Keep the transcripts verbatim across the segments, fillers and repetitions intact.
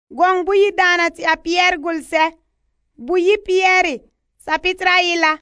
Gong buyi dana ti a Pierre gulse. Buyi Pierre. Sapitra yila.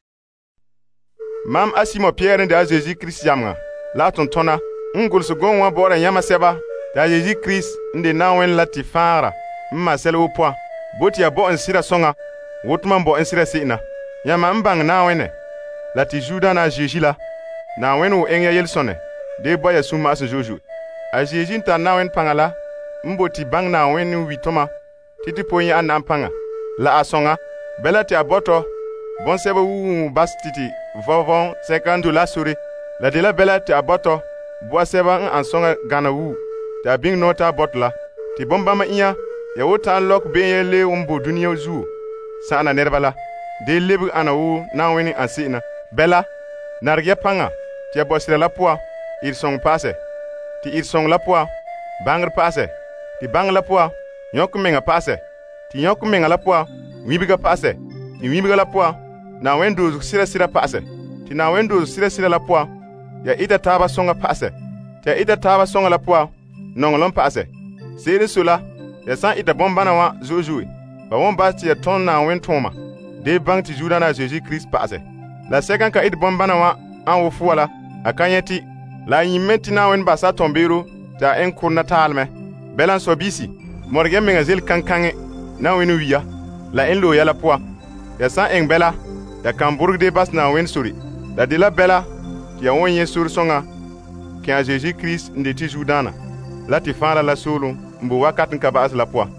Mam asimo Pierre de a Jésus Christ yamga. La tontona. Ngulse gong wa bora yama seba. Da Jésus Christ nde nawen lati fara. Mma sel wo poa. Boti ya bo en sira songa. Wotman bo en sira sina. Yama mbang nawene. Lati juda na Jésus la. Nawen wo engya yel sonne. De boya suma as jojo. A Jésus ta nawen pangala. Mboti bang nawen witoma. Titi poyi an ampanga. La asonga. Bela ti aboto. Bon seba wu bas titi. Vovon cinquante la suri. La de la bela ti aboto. Boa seba an ansonga gana wu. Ta bing nota botla. Ti bombama iya. Ya wota lok benye le umbo dunia zu. Sana nerbala. De lebu ana wu na weni ansina. Bela. Nargia panga. Ti abosira la poa. Il song passe. Ti il song la poa. Bangr passe. Ti bang la poa. Nyok menga passe. Ti nyok menga la poa. Wibiga passe. Ti wibiga la poa. Na wendo sira sira passe. Ti na wendo sira sira la poa. Ya ita taba songa passe. Ti ya ita taba songa la poa. Nongolon passe. Sere sola. Ya san ita bombana wa zozui. Ba won ba ti ya ton na wen toma. De bang ti juda na Jésus Christ passe. La sekan ka ita bombana wa an wo fuwala. Akanyeti. La yimenti na wen basa tombero. Ta en kurna talme. Belan sobisi. Morge menga zel kankange. Na wen wiya. La en lo ya la poa. Ya san en bela. Ya kamburg de bas na wen suri. La de la bela. Ki ya won yen sur songa. Ki a Jésus Christ nde ti judana. La ti fara la solo. Mbo wakatin ka baas la poa.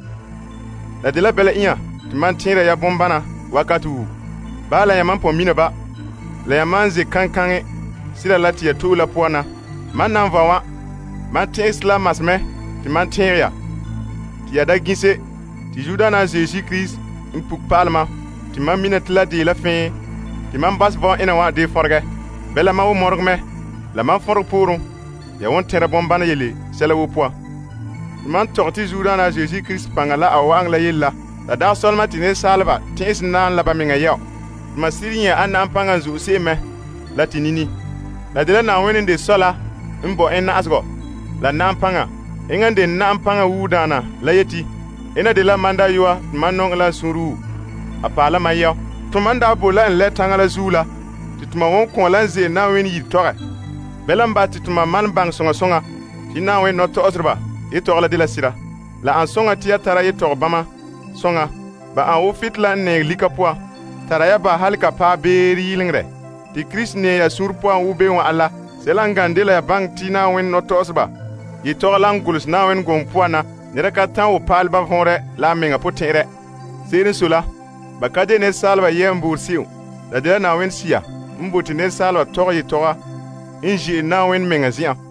La de la bela iya. Ti man tira ya bombana. Wakatu wu. Ba la ya man po mina ba. La ya man ze kankange. Sila la ti ya tu la poa na. Man nan va wa. Man tin isla masme. Ti man tin ya. Ti ya da gise. Ti judana Jésus Christ. Mpuk palma. Ti man mina tila de la fin. Ti man bas va ina wa de forge. Bela ma wu morg me. La man forg pourun. Ya won tere bombana yele. Sela wu poa. Man torti judana Jésus Christ pangala awang la yella. La da solma ti ne salba. Ti is nan la ba minga yaw. Ma sirinya an nan pangan zu se me. La ti nini. La de la na wenen de sola. Mbo en na asgo. La nan panga. Engan de nan panga wudana. La yeti. Ena de la manda yuwa. Man nong la suru. Apala ma yaw. Tumanda bola en le tangala zula. Ti tuma won kon lan ze na wen yi tore. Belan ba ti tuma man bang songa songa. Ti na wen no to osrba. E tore de la sira. La an songa ti ya tara ye tore bama. Songa. Ba an wo fit la ne lika poa. Tara ya ba halka pa beri yilingre. Ti Christ ne ya sur poa ube wa ala. Selan gandela ya bang ti na wen no to osba. Ye tore lan gulus na wen gon poa na. Nera ka tan wo pal ba honre la menga po tere. Sere sula. Ba kaje ne salva ye mbur siu. La de na wen siya. Mbuti ne salva tore ye tore. Inji na wen menga zian.